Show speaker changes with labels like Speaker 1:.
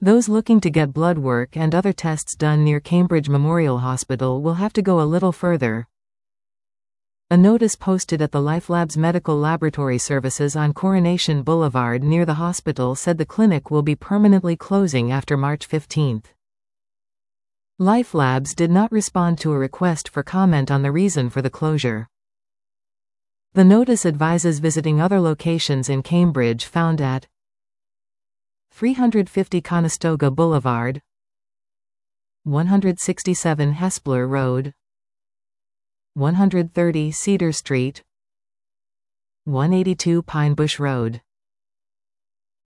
Speaker 1: Those looking to get blood work and other tests done near Cambridge Memorial Hospital will have to go a little further. A notice posted at the LifeLabs Medical Laboratory Services on Coronation Boulevard near the hospital said the clinic will be permanently closing after March 15. LifeLabs did not respond to a request for comment on the reason for the closure. The notice advises visiting other locations in Cambridge found at 350 Conestoga Boulevard, 167 Hespeler Road, 130 Cedar Street, 182 Pine Bush Road.